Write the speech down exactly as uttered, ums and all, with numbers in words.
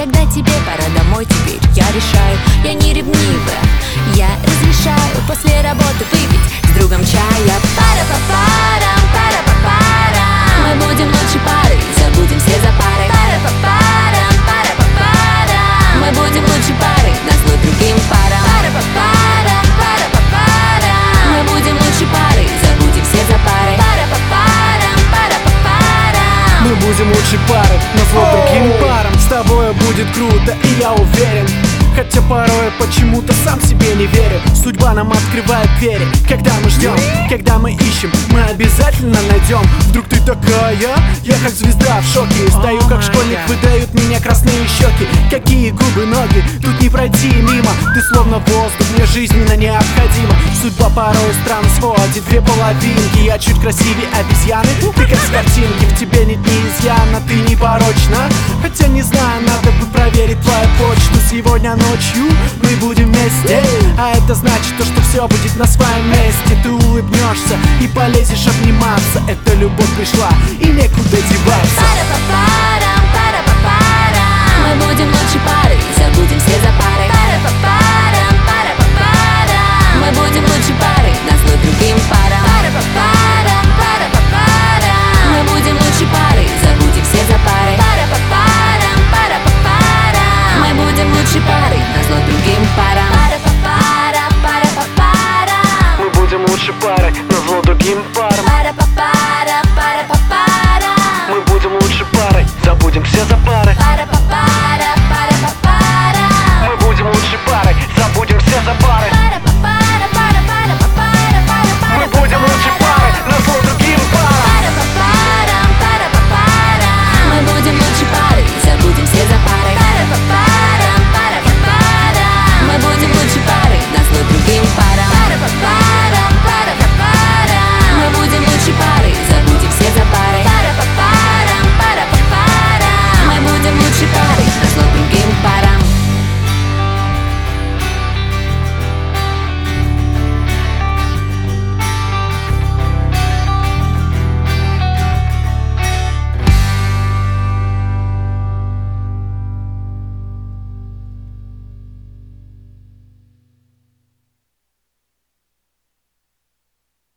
когда тебе пора домой, теперь я решаю. Я не ревнивая, я разрешаю после работы выпить с другом чая. Пара-па-парам, пара-па-парам, мы будем лучшей парой, забудем все за парой. Пара-па-парам, пара-па-парам, мы будем лучшей парой, назло другим парам. Пара-па-парам, пара-па-парам, мы будем лучшей парой, забудем все за парой. Пара-па-парам, пара-па-парам, мы будем лучшей парой, назло другим парам. С тобой будет круто, и я уверен, хотя порой почему-то сам себе не верю. Судьба нам открывает двери, когда мы ждем, когда мы ищем, мы обязательно найдем. Вдруг ты такая, я как звезда в шоке. Стою как школьник, выдают меня красные щеки. Какие губы, ноги, тут не пройти мимо. Ты словно воздух, мне жизненно необходима. Судьба порой странно сводит две половинки. Я чуть красивее обезьяны, ты как с картинки. В тебе нет ни изъяна, ты не порочна. Хотя не знаю, надо бы проверить твою почту. Сегодня ночью мы будем вместе, а это значит то, что все будет на своем месте. Ты улыбнешься и полезешь обниматься. Эта любовь пришла и некуда деваться. пара-па-па.